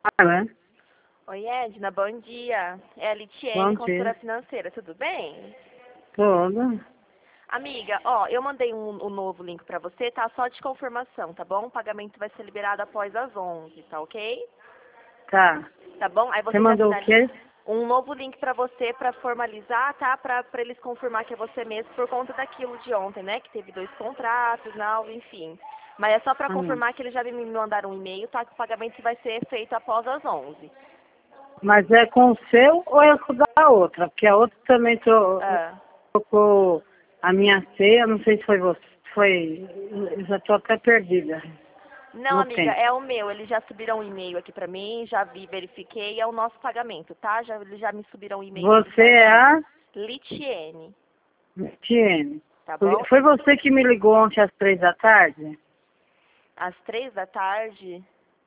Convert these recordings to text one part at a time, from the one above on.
né? Oi, Edna, bom dia. É a Bom Litiene, dia. consultora financeira, tudo bem? Tudo. Amiga, ó, eu mandei um novo link pra você, tá? Só de confirmação, tá bom? O pagamento vai ser liberado após as 11, tá ok? Tá. Tá bom? Aí Você você já mandou o finaliza quê? um novo link pra você pra formalizar, tá? Pra eles confirmar que é você mesmo por conta daquilo de ontem, né? Que teve 2 contratos, não, enfim. Mas é só pra Ah, confirmar que eles já me mandaram um e-mail, tá? Que o pagamento vai ser feito após as 11. mas é com o seu ou é com da outra? Porque a outra também Ah. trocou a minha ceia, não sei se foi você. Foi. Eu já estou até perdida Não, no amiga, tempo. é o meu. Eles já subiram um e-mail aqui pra mim, já vi, verifiquei, é o nosso pagamento, tá? Eles já me subiram um e-mail tudo Você é certinho. a Litiene, Tiene. tá bom? Foi você que me ligou ontem às 3 da tarde? Às 3 da tarde?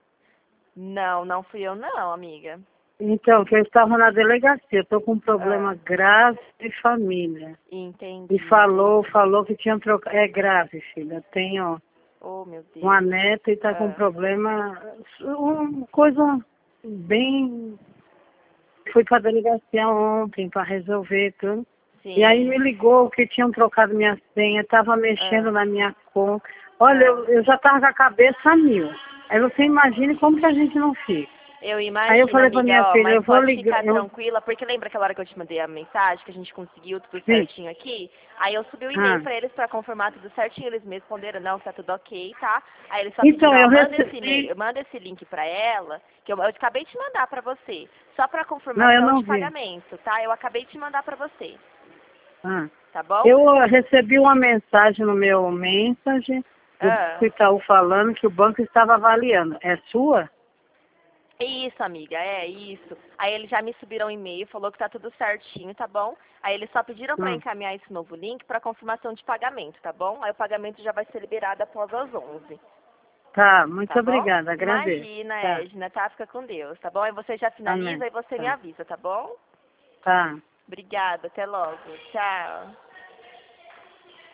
Não, não fui eu não, amiga. Então, que eu estava na delegacia, eu estou com um problema Ah, grave de família. E entendi, entendi. falou que tinham trocado. É grave, filha. Tenho Oh, meu uma Deus. neta e está com um Ah, problema, uma coisa bem. Fui para a delegacia ontem para resolver tudo. E aí me sim. ligou que tinham trocado minha senha, estava mexendo Ah, na minha conta. Olha, ah. eu já estava com a cabeça a mil. Aí você imagine como que a gente não fica. Eu Aí eu imagino, falei para minha amiga, ó, filha, mas eu vou pode ligar. ficar tranquila, porque lembra aquela hora que eu te mandei a mensagem, que a gente conseguiu tudo Sim. certinho aqui? Aí eu subi o e-mail Ah. pra eles pra confirmar tudo certinho, eles me responderam, não, tá tudo ok, tá? Aí eles só Então, pediram, ó, eu manda esse recebi. e-mail, manda esse link pra ela, que eu acabei de mandar pra você, só pra Não, eu confirmação não de vi. pagamento, tá? Eu acabei de mandar pra você, Ah. tá bom? Eu recebi uma mensagem no meu message do Ah. Itaú falando que o banco estava avaliando. É sua? Isso, amiga, é isso. Aí eles já me subiram um e-mail, falou que tá tudo certinho, tá bom? Aí eles só pediram pra Hum. encaminhar esse novo link pra confirmação de pagamento, tá bom? Aí o pagamento já vai ser liberado após as 11, Tá, muito tá bom? obrigada, agradeço. Imagina, Tá, Edna, tá? Fica com Deus, tá bom? Aí você já amém. finaliza e você me Tá, avisa, tá bom? tá. Obrigada, até logo. Tchau.